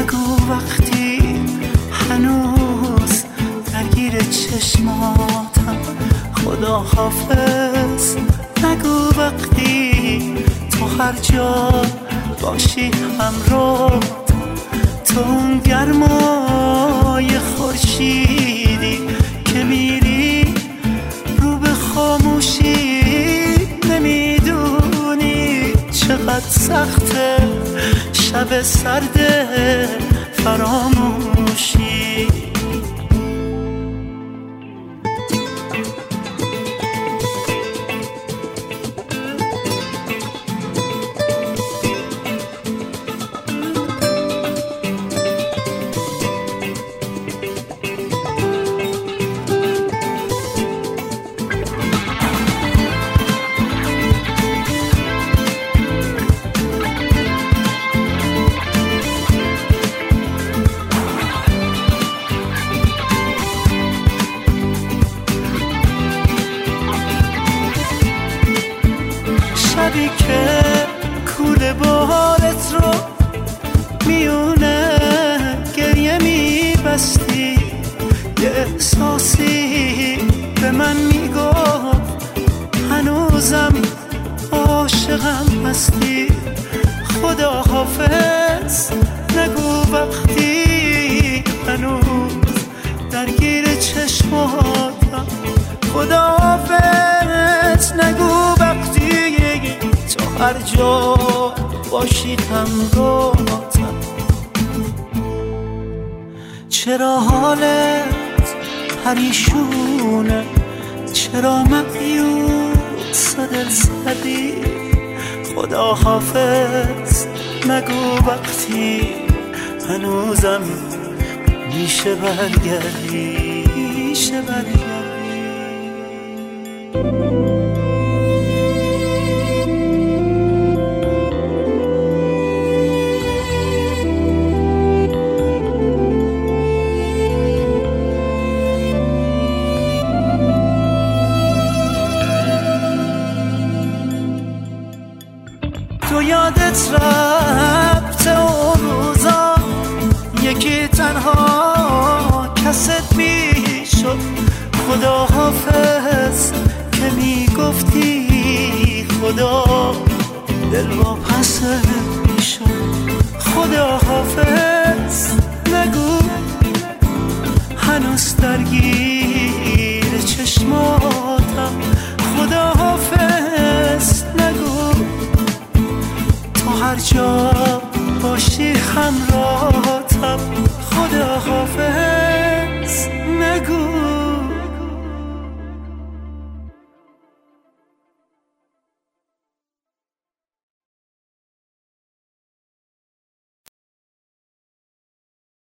نگو وقتی هنوز درگیر چشماتم خدا حافظ. نگو وقتی تو هر جا باشی همراه، تو اون گرمای خورشیدی که میری رو به خاموشی. نمیدونی چقدر سخته شب سرد فراموشی. شبی که کوله بارت رو میونه گریه میبستی، یه احساسی به من میگفت هنوزم عاشقم هستی. خدا حافظ. نگو وقتی هنوز درگیر چشماتم خدا حافظ. نگو وقتی تو هر جا باشی همراهتم. چرا حالت پریشونه، چرا مایوس و دل زدی؟ خدا حافظ. نگو وقتی هنوزم میشه برگردی، میشه برگردی. تو یادت رفته اون روزا یکی تنها کست میشد. خدا حافظ که میگفتی خدا دل واپس میشد. خدا حافظ.